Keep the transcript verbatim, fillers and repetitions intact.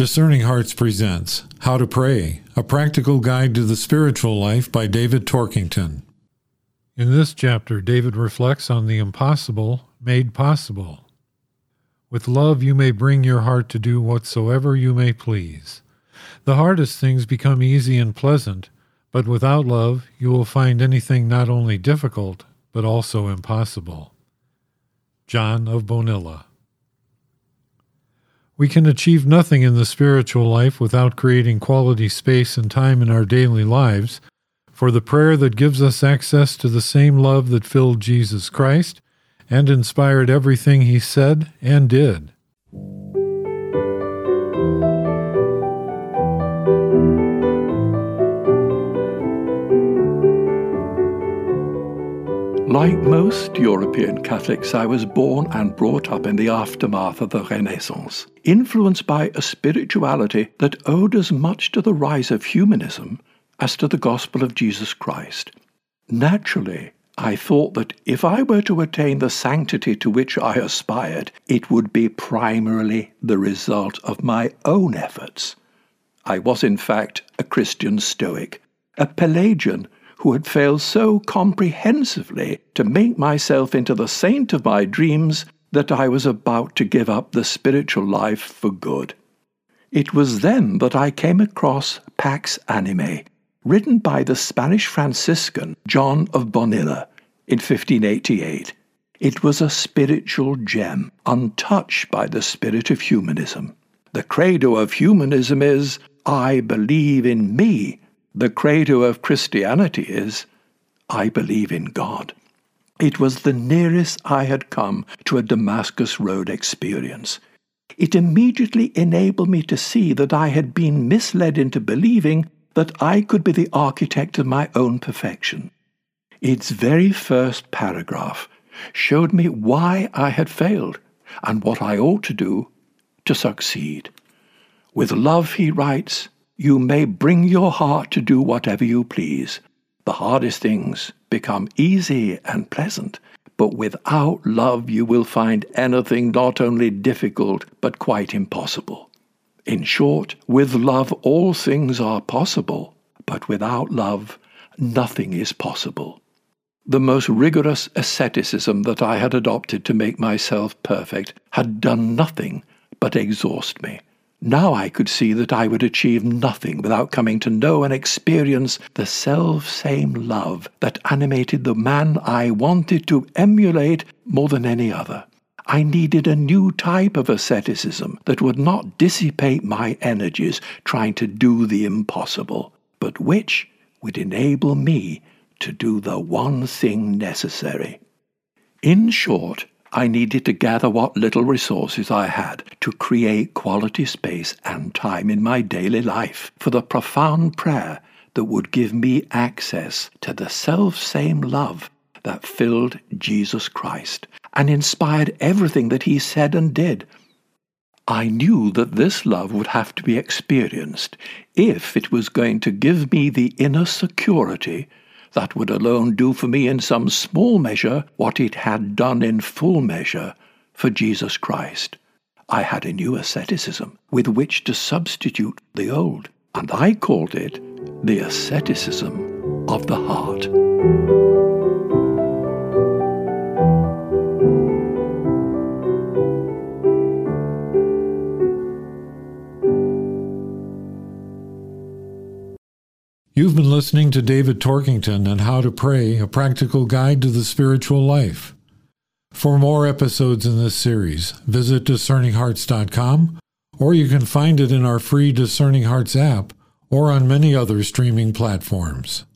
Discerning Hearts presents How to Pray, a practical guide to the spiritual life by David Torkington. In this chapter, David reflects on the impossible made possible. With love you may bring your heart to do whatsoever you may please. The hardest things become easy and pleasant, but without love you will find anything not only difficult, but also impossible. John of Bonilla. We can achieve nothing in the spiritual life without creating quality space and time in our daily lives for the prayer that gives us access to the same love that filled Jesus Christ and inspired everything he said and did. Like most European Catholics, I was born and brought up in the aftermath of the Renaissance, influenced by a spirituality that owed as much to the rise of humanism as to the gospel of Jesus Christ. Naturally, I thought that if I were to attain the sanctity to which I aspired, it would be primarily the result of my own efforts. I was, in fact, a Christian Stoic, a Pelagian who had failed so comprehensively to make myself into the saint of my dreams that I was about to give up the spiritual life for good. It was then that I came across Pax Animae, written by the Spanish Franciscan John of Bonilla in fifteen eighty-eight. It was a spiritual gem, untouched by the spirit of humanism. The credo of humanism is, I believe in me. The credo of Christianity is, I believe in God. It was the nearest I had come to a Damascus Road experience. It immediately enabled me to see that I had been misled into believing that I could be the architect of my own perfection. Its very first paragraph showed me why I had failed and what I ought to do to succeed. With love, he writes, you may bring your heart to do whatever you please. The hardest things become easy and pleasant, but without love you will find anything not only difficult but quite impossible. In short, with love all things are possible, but without love nothing is possible. The most rigorous asceticism that I had adopted to make myself perfect had done nothing but exhaust me. Now I could see that I would achieve nothing without coming to know and experience the self-same love that animated the man I wanted to emulate more than any other. I needed a new type of asceticism that would not dissipate my energies trying to do the impossible, but which would enable me to do the one thing necessary. In short, I needed to gather what little resources I had to create quality space and time in my daily life for the profound prayer that would give me access to the self-same love that filled Jesus Christ and inspired everything that he said and did. I knew that this love would have to be experienced if it was going to give me the inner security that would alone do for me in some small measure what it had done in full measure for Jesus Christ. I had a new asceticism with which to substitute the old, and I called it the asceticism of the heart. You've been listening to David Torkington and How to Pray, a practical guide to the spiritual life. For more episodes in this series, visit discerning hearts dot com, or you can find it in our free Discerning Hearts app or on many other streaming platforms.